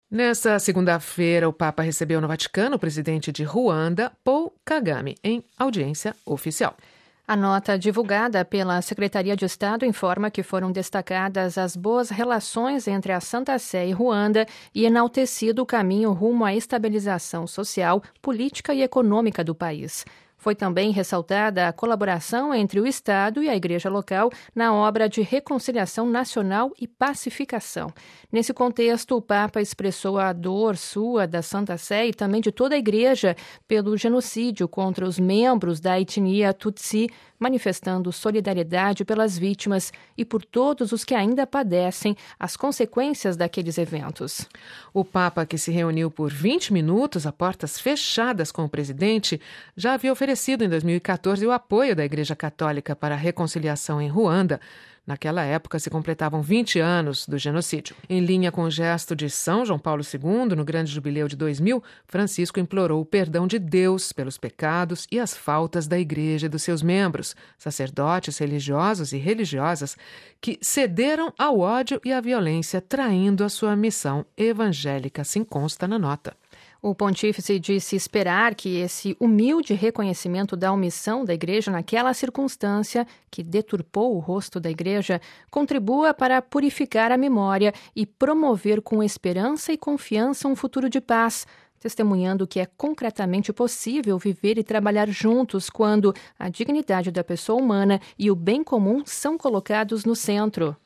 Nesta segunda-feira, o Papa recebeu no Vaticano o presidente de Ruanda, Paul Kagame, em audiência oficial. A nota divulgada pela Secretaria de Estado informa que foram destacadas as boas relações entre a Santa Sé e Ruanda e enaltecido o caminho rumo à estabilização social, política e econômica do país. Foi também ressaltada a colaboração entre o Estado e a Igreja local na obra de reconciliação nacional e pacificação. Nesse contexto, o Papa expressou a dor sua da Santa Sé e também de toda a Igreja pelo genocídio contra os membros da etnia Tutsi, manifestando solidariedade pelas vítimas e por todos os que ainda padecem as consequências daqueles eventos. O Papa, que se reuniu por 20 minutos a portas fechadas com o presidente, já havia oferecido em 2014 o apoio da Igreja Católica para a reconciliação em Ruanda. Naquela época se completavam 20 anos do genocídio. Em linha com o gesto de São João Paulo II, no Grande Jubileu de 2000, Francisco implorou o perdão de Deus pelos pecados e as faltas da Igreja e dos seus membros, sacerdotes, religiosos e religiosas, que cederam ao ódio e à violência, traindo a sua missão evangélica, assim consta na nota. O pontífice disse esperar que esse humilde reconhecimento da omissão da Igreja naquela circunstância que deturpou o rosto da Igreja contribua para purificar a memória e promover com esperança e confiança um futuro de paz, testemunhando que é concretamente possível viver e trabalhar juntos quando a dignidade da pessoa humana e o bem comum são colocados no centro.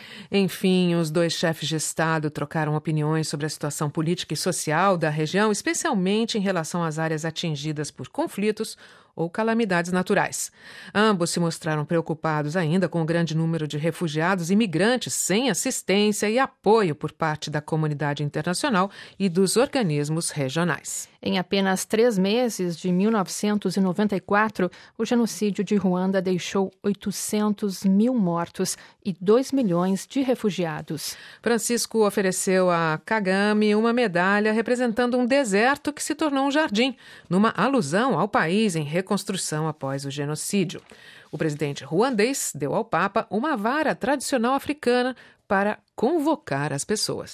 Enfim, os dois chefes de Estado trocaram opiniões sobre a situação política e social da região, especialmente em relação às áreas atingidas por conflitos ou calamidades naturais. Ambos se mostraram preocupados ainda com o grande número de refugiados e migrantes sem assistência e apoio por parte da comunidade internacional e dos organismos regionais. Em apenas 3 meses, de 1994, o genocídio de Ruanda deixou 800 mil mortos e 2 milhões de refugiados. Francisco ofereceu a Kagame uma medalha representando um deserto que se tornou um jardim, numa alusão ao país em reconstrução após o genocídio. O presidente ruandês deu ao Papa uma vara tradicional africana para convocar as pessoas.